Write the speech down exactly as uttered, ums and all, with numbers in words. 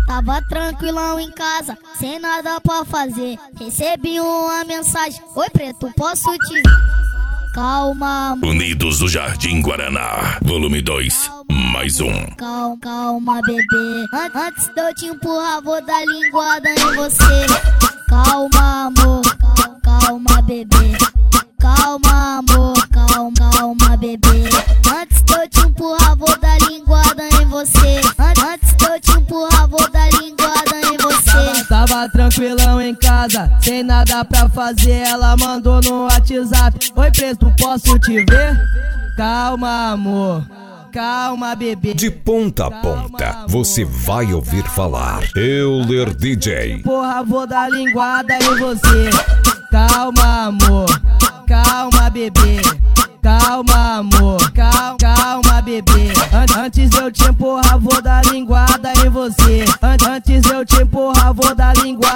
Tava tranquilão em casa, sem nada pra fazer. Recebi uma mensagem: oi preto, posso te... Calma, amor. Unidos do Jardim Guaraná, volume dois, mais um. Calma, calma, bebê. An antes de eu te empurrar, vou dar linguada em você. Calma, amor. Calma, calma, bebê. Calma, amor. Calma, calma, bebê. Antes de eu te empurrar, vou dar linguada em você. An antes de eu te empurrar, vou dar linguada em você. Tava, tava tranquilão em casa, sem nada pra fazer. Ela mandou no WhatsApp: oi preto, posso te ver? Calma, amor. Calma, bebê. De ponta a ponta, você vai ouvir falar Euler D J. Porra, vou dar linguada em você. Calma, amor. Calma, bebê. Calma, amor. Calma, calma, bebê. An antes de eu te empurrar, vou dar linguada em você. An antes de eu te empurrar, vou dar linguada.